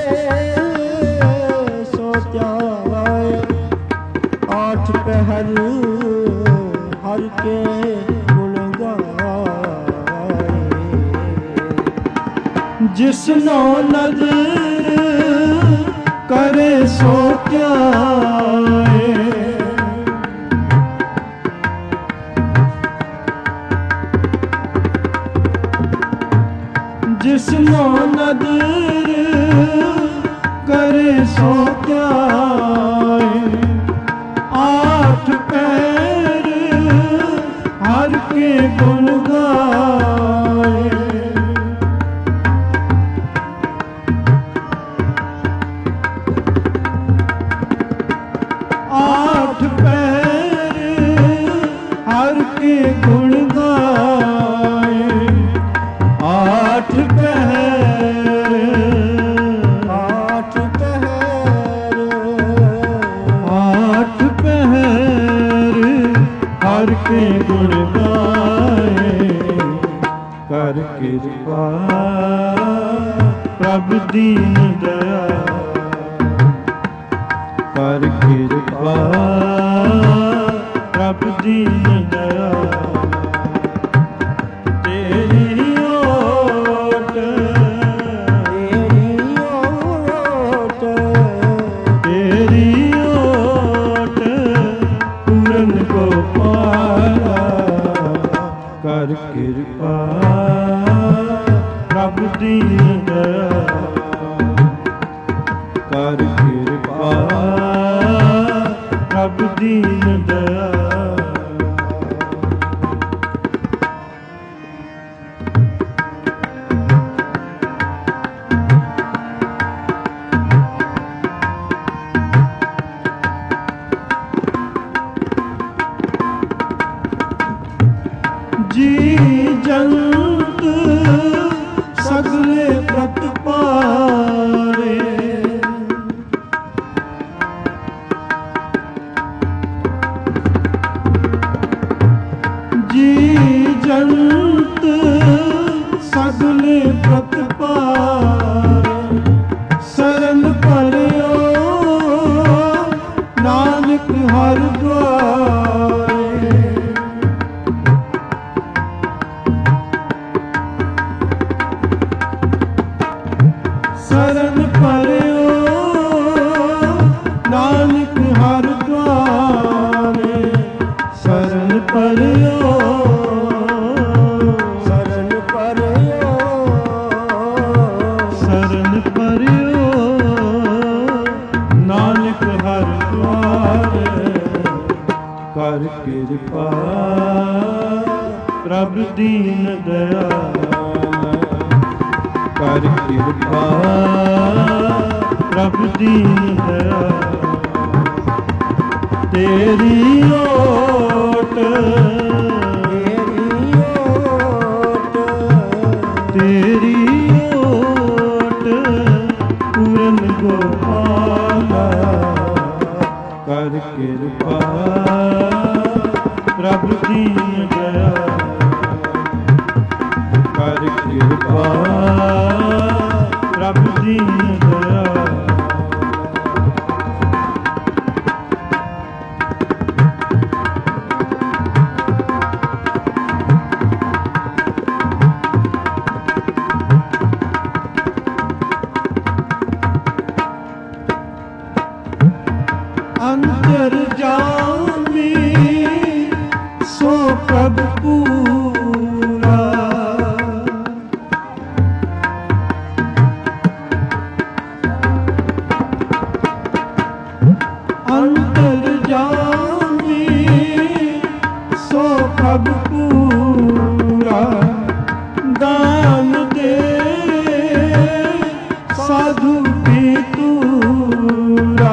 ਸੋ ਧਿਆਏ। ਆਠ ਪਹਿਰ ਹਰ ਕੇ ਗੁਣ ਗਾਏ। ਜਿਸਨੋ ਨਦਰ ਕਰੇ ਸੋ ਧਿਆਏ। ਜਿਸਨੋ ਨਦਰ ਕਰੇ ਸੋ ਧਿਆਏ। ਆਠ ਪਹਿਰ ਹਰ ਕੇ ਗੁਣ ਗਾਏ। ਆਠ ਪਹਿਰ ਹਰ ਕੇ ਗੁਣ ਗਾਏ। ਆਠ ਪਹਿਰ ਆਠ ਪਹਿਰ ਆਠ ਪਹਿਰ ਹਰ ਕੇ ਗੁਣ ਗਾਏ। ਕਰ ਕਿਰਪਾ ਪ੍ਰਭ ਦੀਨ ਦਇਆਲ। ਕਰ ਕਿਰਪਾ ਪ੍ਰਭ ਦੀਨ ਦਇਆਲ। ਤੇਰੀ ਓਟ ਤੇਰੀ ਓਟ ਤੇਰੀ ਓਟ ਪੂਰਨ ਗੋਪਾਲਾ। ਕਰ ਕਿਰਪਾ ਪ੍ਰਭ ਦੀਨ ਦਇਆਲ। ਕਰ ਕਿਰਪਾ ਪ੍ਰਭ ਦੀਨ ਦਇਆਲ। ਜੀ ਜੰਤ ਸਗਲੇ ਪ੍ਰਤ शरण पड़ियो नानक हर द्वारे। शरण पड़ियो नानक हर द्वारे। शरण पड़ियो कर कृपा प्रभु दीन दयाल। कर कृपा प्रभु दीन दयाल। तेरी ओट तेरी ओट पूरन गोपाला। कर कृपा प्रभु दीन दयाल। कर कृपा प्रभु दीन दयाल। अंतर जामी सो प्रभु पूरा। अंतर जामी सो प्रभु पूरा। दान दे साधु भी तूरा।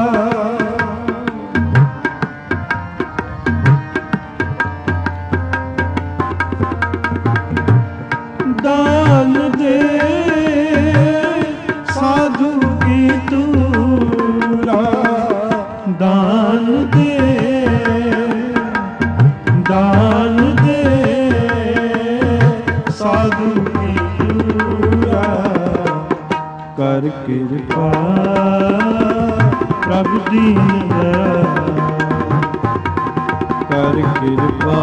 दान दे साधु की तूरा। दान दे दान दे साधु की तूरा। कर कृपा प्रभु दीन दयाल। कर कृपा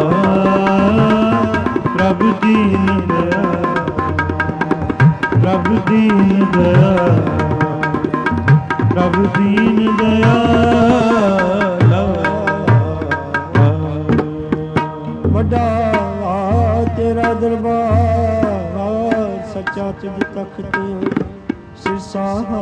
प्रभु दीन दयाल। प्रभु दीन दयाल। प्रभु दीन दयाल। वड्डा तेरा दरबार सच्चा तुझ तख्त सिरसाहा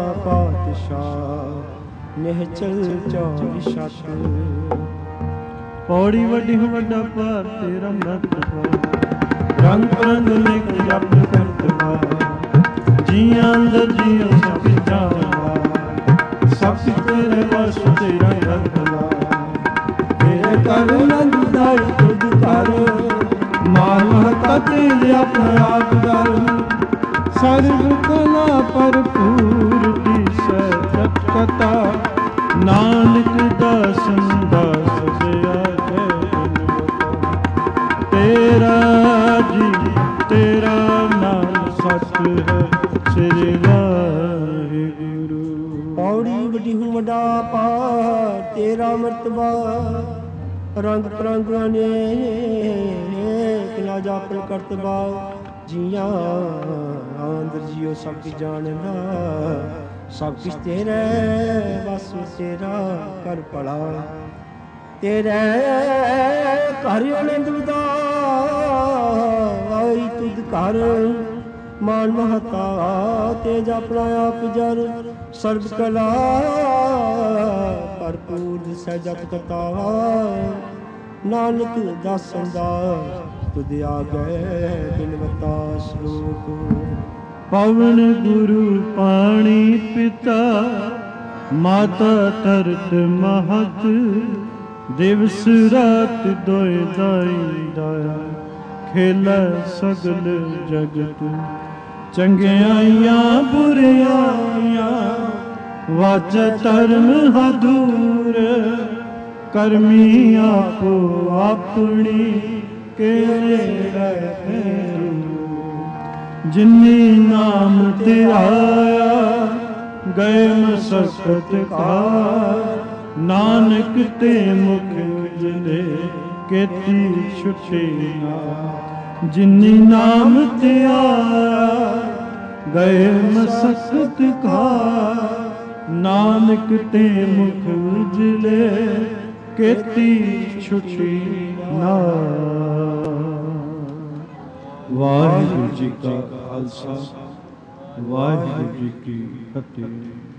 पातशाह निहचल चौरी छत। पौड़ी वड्डी वड्डा पार तेरा मत रंग रंग लिख जप करतवा। जियां अंदर जियो सब जावा। सब तेरे वश तेरा रखला। तेरे कर नंद दाई तुझ कर। मान महता तेरे अपने आप कर। सर्व कला भरपूर दिसै कथा। नानक दासन दास दया तेरा जी तेरा नाम सत है श्री वाहिगुरु। पौड़ी वड्डी हूँ वड्डा पार तेरा मर्तबा। रंग परंग अनेक ना जापन करतबा। जिया अंदर जियो सब की जानना। सब कुछ तेरे बस तेरा कर पड़ा। तेरे घर आनंद आई तुझ घर। मान महता तेज अपना आप जर। सर्व कला भरपूर सजत कथा। नानक दासन दास तुझ आ गए बिनवता श्लोक। पवन गुरु पाणी पिता माता तरत महत। दिवस रात दोय दाई दाया खेला सगल जगत। चंगियाइयां बुरियाइयां वाच धर्म हदूर। करमी आपो अपनी केरे फेरू। जिन्नी नाम ते आया ਗਏ ਮਸਕਤ ਕਾਰ, ਨਾਨਕ ਤੇ ਮੁਖ ਉਜਲੇ ਕੇਤੀ ਛੁਟੇ ਨਾ। ਜਿਨੀ ਨਾਮ ਤੇ ਆਇਆ ਗਏ ਮਸਕਤ ਕਾਰ, ਨਾਨਕ ਤੇ ਮੁਖ ਉਜਲੇ ਕੇਤੀ ਛੁਟੀ ਨਾ। ਵਾਹਿਗੁਰੂ ਜੀ ਕਾ ਖਾਲਸਾ, ਵਾਹਿਗੁਰੂ ਜੀ ਕੀ ਫਤਿਹ।